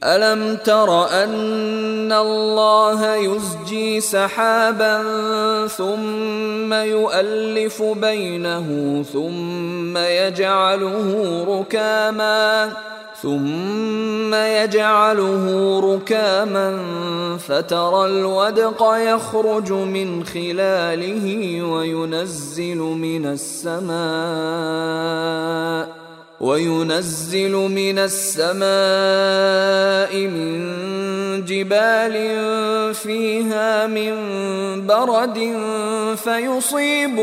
ألم تر أن الله يزجي سحابا ثم يؤلف بينه ثم يجعله ركاما فترى الودق يخرج من خلاله وينزل من السماء من جبال فيها من برد فيصيب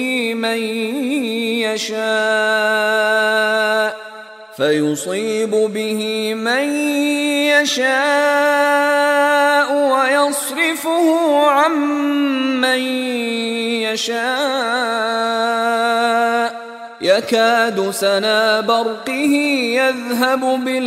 به من يشاء ويصرفه عن من يشاء يكاد سنا برقه يذهب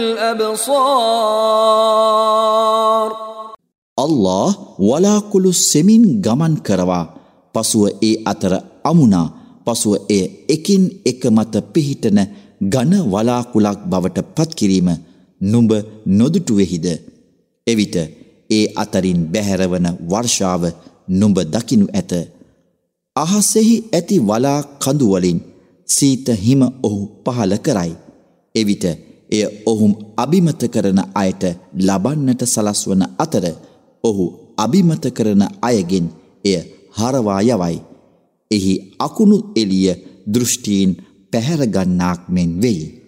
بالأبصار. Allah වලාකුළු සෙමින් ගමන් කරවා පසුව ඒ අතර අමුණා පසුව එය එකින් එක මත පිහිටන ඝන වලාකුළක් බවට පත් කිරීම නුඹ නොදුටුවේහිද? එවිට ඒ අතරින් බැහැරවන වර්ෂාව නුඹ දකිනු ඇත. අහසෙහි ඇති වලා කඳු වලින් සීත හිම ඔහු පහල කරයි. එවිට එය ඔහුම් අබිමත කරන අයට ලබන්නට සලස්වන අතර ඔහු අබිමත කරන අයගෙන් එය හරවා යවයි. එහි අකුණු එළිය දෘෂ්ටීන් පැහැරගන්නාක් මෙන් වෙයි.